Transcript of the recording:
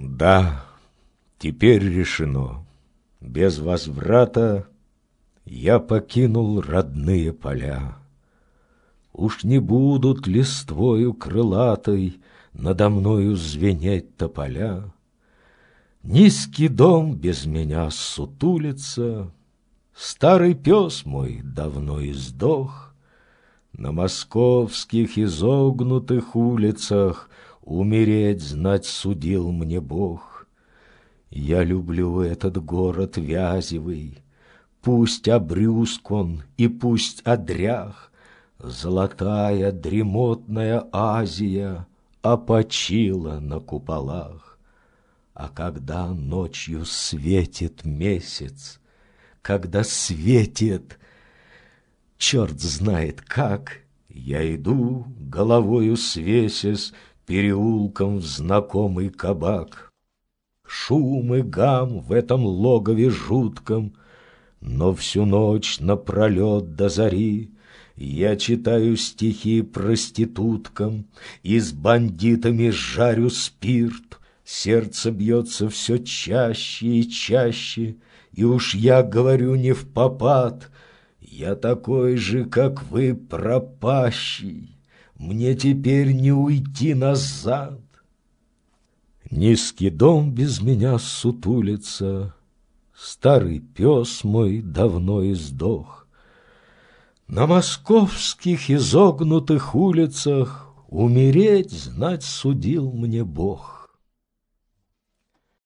Да, теперь решено. Без возврата я покинул родные поля. Уж не будут листвою крылатой надо мною звенеть тополя. Низкий дом без меня сутулится, старый пес мой давно издох. На московских изогнутых улицах умереть, знать, судил мне Бог. Я люблю этот город вязевый, пусть обрюзг он и пусть одрях, золотая дремотная Азия опочила на куполах. А когда ночью светит месяц, когда светит, черт знает как, я иду, головою свесясь, переулком в знакомый кабак. Шум и гам в этом логове жутком, но всю ночь напролет до зари я читаю стихи проституткам и с бандитами жарю спирт. Сердце бьется все чаще и чаще, и уж я говорю не впопад. Я такой же, как вы, пропащий, мне теперь не уйти назад. Низкий дом без меня сутулится, старый пес мой давно издох. На московских изогнутых улицах умереть, знать, судил мне Бог.